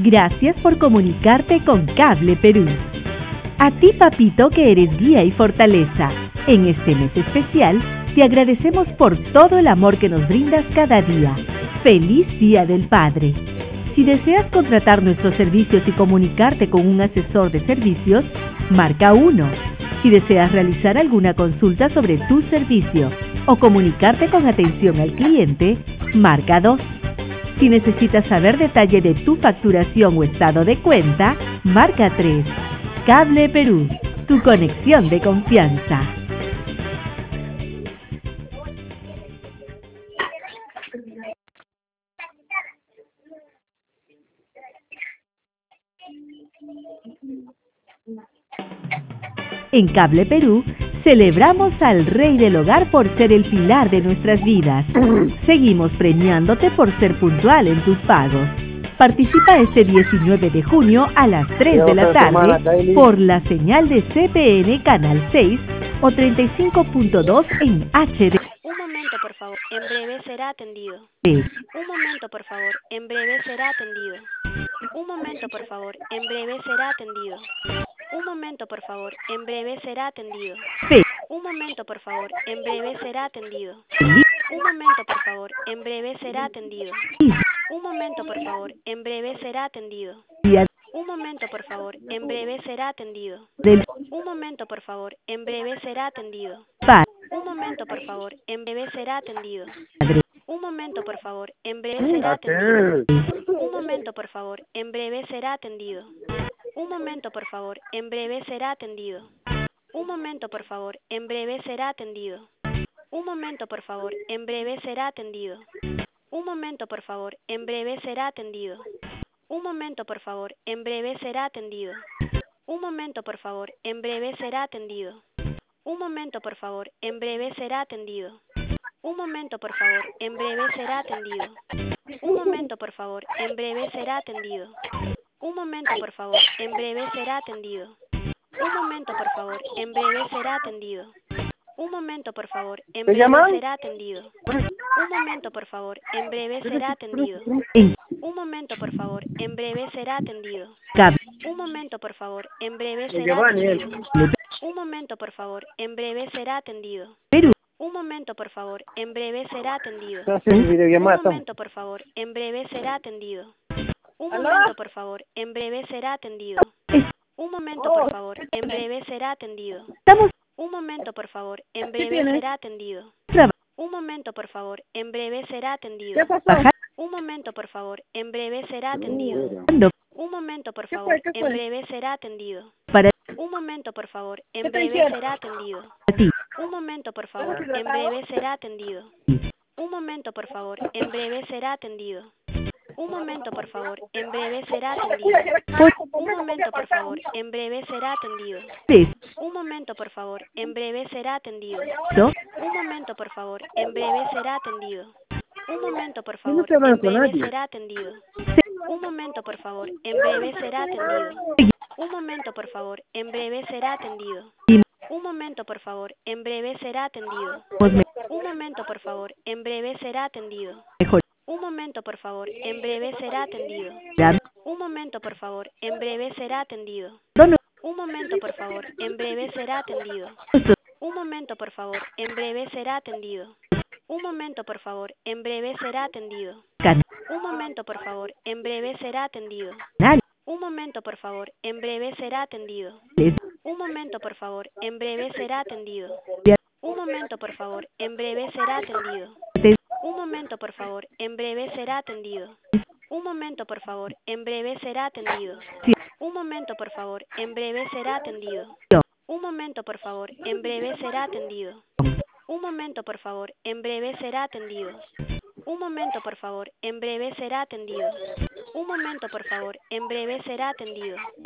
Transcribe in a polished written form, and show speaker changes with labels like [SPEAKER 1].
[SPEAKER 1] Gracias por comunicarte con Cable Perú. A ti, papito, que eres guía y fortaleza. En este mes especial, te agradecemos por todo el amor que nos brindas cada día. ¡Feliz Día del Padre! Si deseas contratar nuestros servicios y comunicarte con un asesor de servicios, marca 1. Si deseas realizar alguna consulta sobre tu servicio o comunicarte con atención al cliente, marca 2. Si necesitas saber detalle de tu facturación o estado de cuenta, marca 3. Cable Perú, tu conexión de confianza. En Cable Perú, celebramos al Rey del Hogar por ser el pilar de nuestras vidas. Seguimos premiándote por ser puntual en tus pagos. Participa este 19 de junio a las 3 de la tarde por la señal de CPN Canal 6 o 35.2 en HD.
[SPEAKER 2] Un momento, por favor. En breve será atendido.
[SPEAKER 1] Sí.
[SPEAKER 2] Un momento, por favor. En breve será atendido. Un momento, por favor. En breve será atendido. Un momento, por favor. En breve será atendido.
[SPEAKER 1] Sí.
[SPEAKER 2] Un momento, por favor. En breve será atendido. Un momento, por favor. En breve será atendido. Un momento, por favor. En breve será atendido. Un momento, por favor. En breve será atendido. Un momento, por favor. En breve será atendido. Un momento, por favor. En breve será atendido. Un momento, por favor. En breve será atendido. Un momento, por favor. En breve será atendido. Un momento, por favor. En breve será atendido. Un momento, por favor. En breve será atendido. Un momento, por favor. En breve será atendido. Un momento, por favor. En breve será atendido. Un momento, por favor. En breve será atendido. Un momento, por favor. En breve será atendido. Un momento, por favor. En breve será atendido. Un momento, por favor. En breve será atendido. Un momento, por favor. En breve será atendido. Un momento, por favor. En breve será atendido. Un momento, por favor. En breve será atendido. Un momento, por favor. En breve será atendido. Un momento, por favor. En breve será atendido. Un momento, por favor. En breve será atendido. Un momento, por favor. En breve será atendido. Un momento, por favor. En breve será atendido. Un momento, por favor. En breve será atendido. Un momento, por favor. En breve será atendido. Un momento, por favor. En breve será atendido. Un momento, por favor. En breve será atendido. Un momento, por favor. En breve será atendido. Un momento, por favor. En breve será atendido. Un momento, por favor. En breve será atendido. Un momento, por favor. En breve será atendido. Un momento, por favor. En breve será atendido. Un momento, por favor. En breve será atendido. Un momento, por favor. En breve será atendido. Un momento, por favor. En breve será atendido. Un momento, por favor. En breve será atendido. Un momento, por favor. En breve será atendido. Un momento, por favor. En breve será atendido. Un momento, por favor. En breve será atendido. Un momento, por favor. En breve será atendido. Un momento, por favor. En breve será atendido. Un momento, por favor. En breve será atendido. Un momento, por favor. En breve será atendido. Un momento, por favor. En breve será atendido. Un momento, por favor. En breve será atendido. Un momento, por favor. En breve será atendido. Un momento, por favor. En breve será atendido. Un momento, por favor. En breve será atendido. Un momento, por favor. En breve será atendido. Un momento, por favor. En breve será atendido. Un momento, por favor. En breve será atendido. Un momento, por favor. En breve será atendido. Un momento, por favor. En breve será atendido. Un momento, por favor. En breve será atendido. Un momento, por favor. En breve será atendido. Un momento, por favor. En breve será atendido. Un momento, por favor. En breve será atendido. Un momento, por favor. En breve será atendido. Un momento, por favor. En breve será atendido.